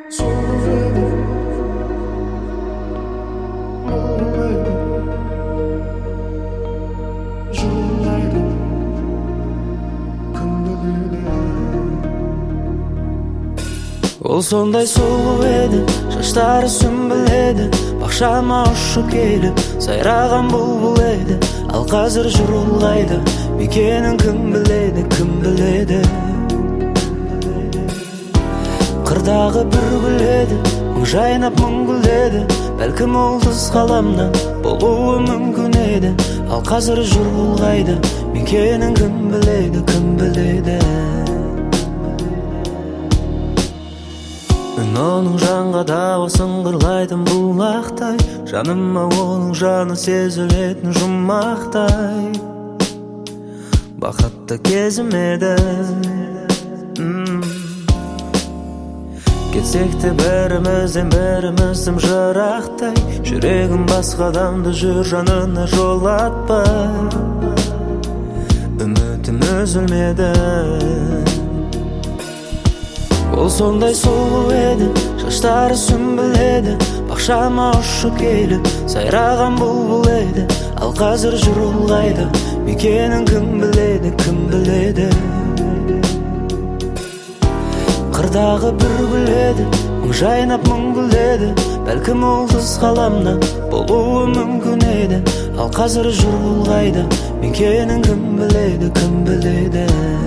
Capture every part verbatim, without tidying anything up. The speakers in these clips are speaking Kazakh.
Ол сондай сұлу еді, шаштары сүмбіл еді, бақшама ұшып келіп сайраған бұлбұл еді. Ал қазір жүр ол қайда, мекенін кім біледі, кім біледі. Қырдағы бір гүл еді, мың жайнап мың гүлдеді, бәлкім ол қыз қаламнан болуы мүмкін еді. Ал қазір жүр ол қайда, мекенін кім біледі, кім біледі. Оның жанға дауысын қырлайтын бұлақтай, жаныма оның жаны сезілетін жұмақтай. Бақытты кезім еді. Кетсек те бірімізден біріміздің жырақтай, жүрегім басқа адамды жүр жанына жолатпай. Үмітім үзілмеді. Ол сондай сұлу еді, шаштары сүмбіл еді, бақшама ұшып келіп сайраған бұлбұл еді. Ал қазір жүр ол қайда, мекенін кім біледі, кім біледі. Қырдағы бір гүл еді, мың жайнап мың гүлдеді, бәлкім ол қыз қаламнан болуы мүмкін еді. Ал қазір жүр ол қайда, мекенін кім біледі, кім біледі.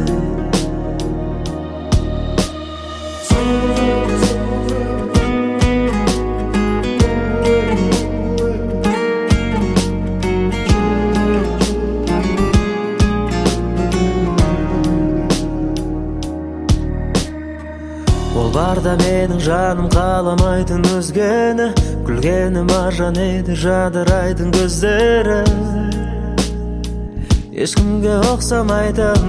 Ол барда менің жаным қаламайтын өзгені, күлгені маржан еді жадырайтын көздері. Ешкімге ұқсамайтын,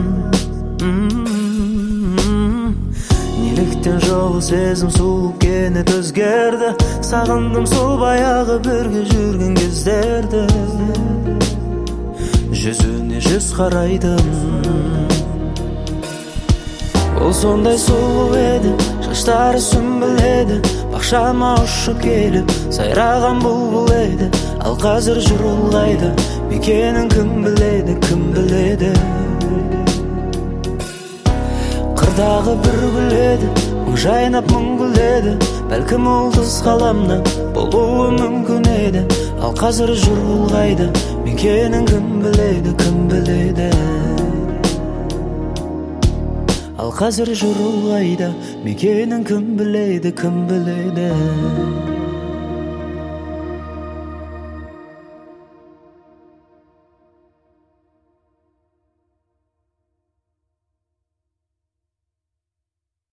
неліктен жолы сезім сұлу кенет өзгерді. Сағындым сол баяғы бірге жүрген кездерді. Жүзіне жүз қарайтын. Ол сондай сұлу еді, шаштары сүмбіл еді, бақшама ұшып келіп сайраған бұлбұл еді. Ал қазір жүр ол қайда, мекенін кім біледі, кім біледі. Қырдағы бір гүл еді, мың жайнап мың гүлдеді, бәлкім ол қыз қаламнан болуы мүмкін еді. Ал қазір жүр ол қайда, мекенін кім біледі, кім біледі. Ал қазір жүр ол қайда, мекенін кім біледі, кім біледі.